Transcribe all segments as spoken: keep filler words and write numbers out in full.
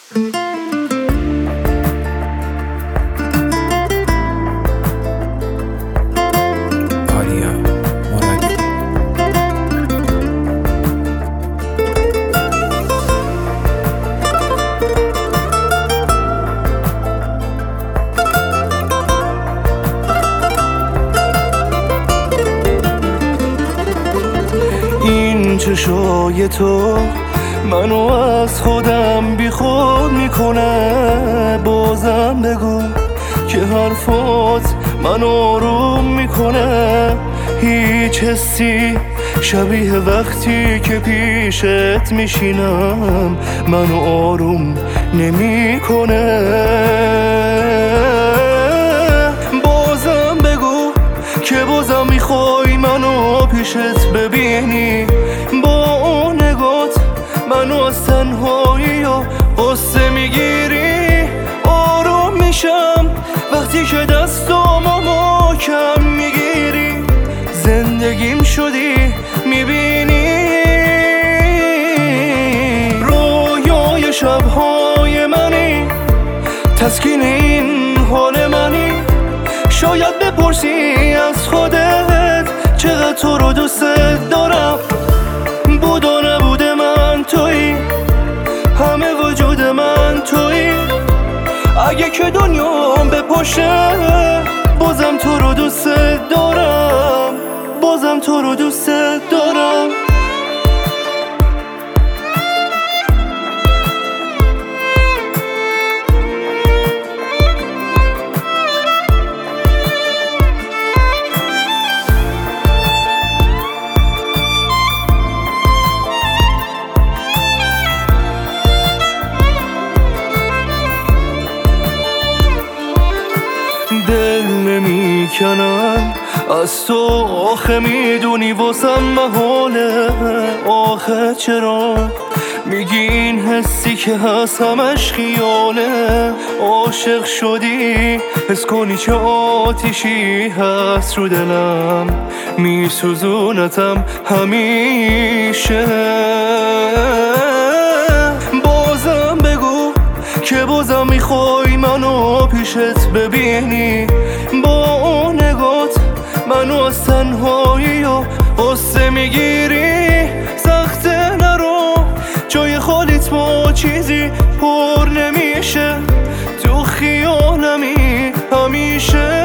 این چشای تو منو از خودم بی خود میکنه. بازم بگو که حرفات منو آروم میکنه. هیچ حسی شبیه وقتی که پیشت میشینم منو آروم نمیکنه. بازم بگو که بازم میخوای منو پیشت ببینی. با اون نگات منو از تنهایی و قصه میگیری. آروم میشم وقتی که دستامو محکم میگیری. زندگیم شدی میبینی. رویای شبهای منی، تسکین این حال منی. شاید بپرسی از خودت چقدر تو رو دوست دارم. بود و نبود من تویی، همه وجود من تویی. اگه که دنیام بپاشه بازم تو رو دوست دارم. بازم تو رو دوست دارم. دل نمیکنم از تو، آخه میدونی واسم محاله. آخه چرا میگی این حسی که هست همش خیاله؟ عاشق شدی حس کنی چه آتیشی هست رو دلم، میسوزونتم همیشه. بازم بگو که بازم میخوای منو پیشت ببینی. با اون نگات منو از تنهایی و قصه میگیری. سخته نرو جای خالیت با چیزی پر نمیشه. تو خیالمی همیشه.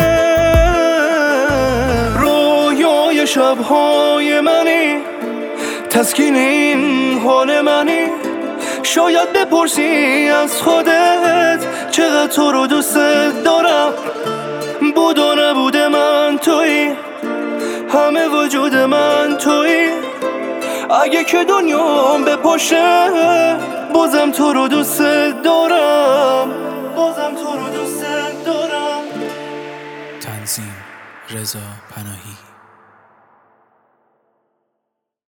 رویای شبهای منی، تسکین این حال منی. شاید بپرسی از خودت چقدر تو رو دوست دارم. بود و نبود من تویی، همه وجود من تویی. اگه که دنیام بپاشه بازم تو رو دوست دارم. بازم تو رو دوست دارم. تنظیم رضا پناهی.